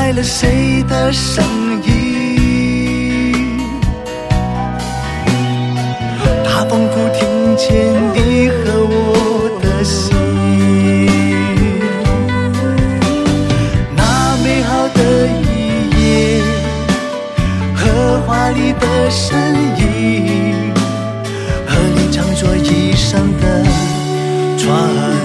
来了谁的声音？它仿佛听见你和我的心。那美好的一夜和华丽的身影，和你唱作一生的传